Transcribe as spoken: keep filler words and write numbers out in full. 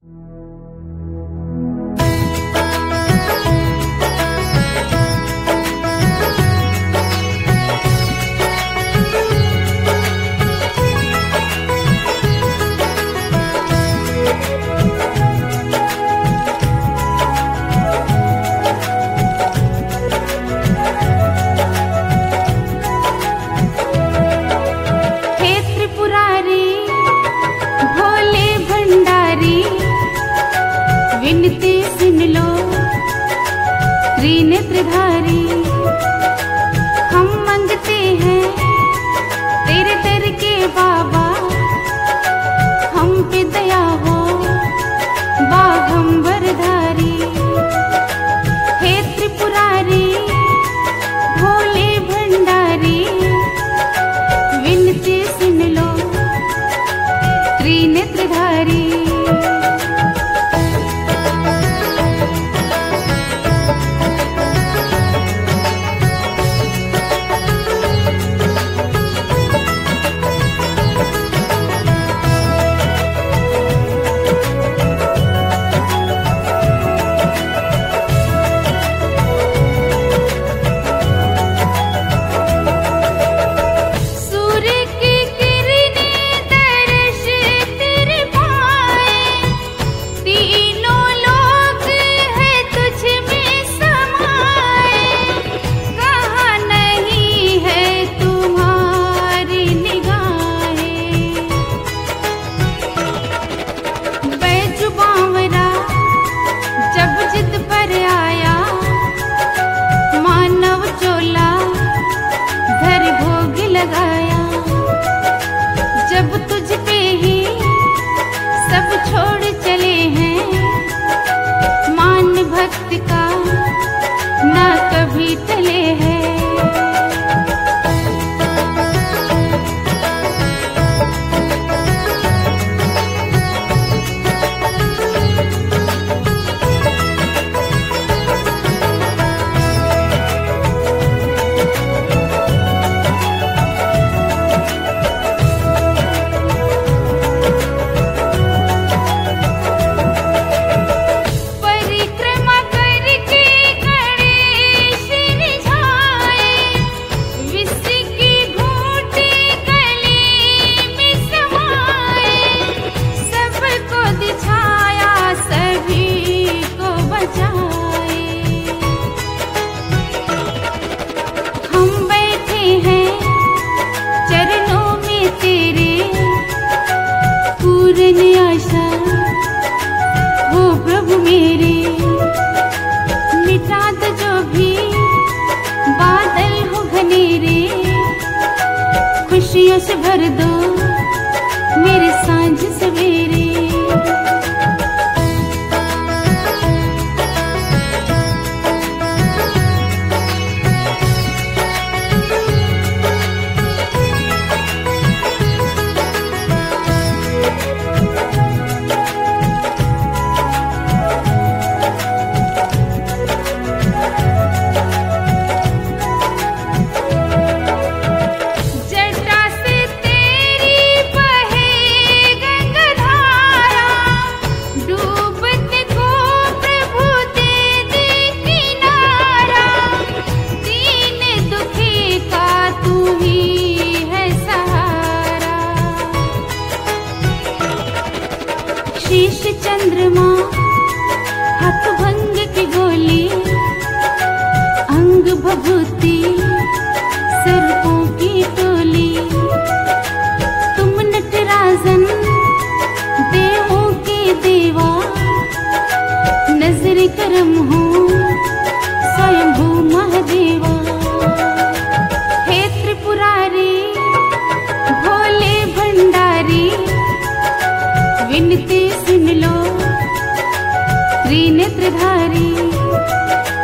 त्रिनेत्रधारी हम मांगते हैं तेरे दर के बाबा, हम पे दया हो बाघंबरधारी। हे त्रिपुरारी भोले भंडारी, विनती सुन लो त्रिनेत्रधारी। जब तुझ पे ही सब छोड़ चले हैं, मान भक्त का ना कभी टले है। आशा हो प्रभु मेरे, मिटा दो जो भी बादल हो घनेरे, खुशियों से भर दो मेरे सांझ सवेरे। शीश चंद्रमा हाथ भंग की गोली, अंग भभूति सर्पों की टोली। तुम नटराजन देवों के देवा, नजर करम हो स्वयंभू महादेवा। हे त्रिपुरारी भोले भंडारी, विनती सुन लो त्रिनेत्रधारी।